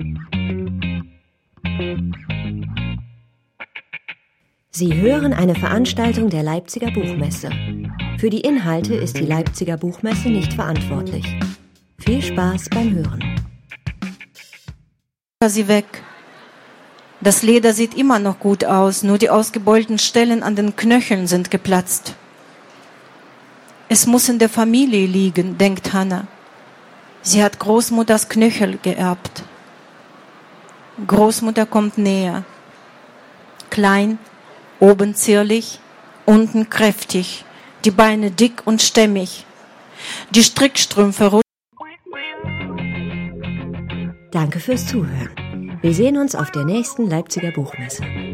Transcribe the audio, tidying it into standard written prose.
Sie hören eine Veranstaltung der Leipziger Buchmesse. Für die Inhalte ist die Leipziger Buchmesse nicht verantwortlich. Viel Spaß beim Hören. Sie weg. Das Leder sieht immer noch gut aus, nur die ausgebeulten Stellen an den Knöcheln sind geplatzt. Es muss in der Familie liegen, denkt Hanna. Sie hat Großmutters Knöchel geerbt. Großmutter kommt näher. Klein, oben zierlich, unten kräftig, die Beine dick und stämmig. Die Strickstrümpfe rutschen. Danke fürs Zuhören. Wir sehen uns auf der nächsten Leipziger Buchmesse.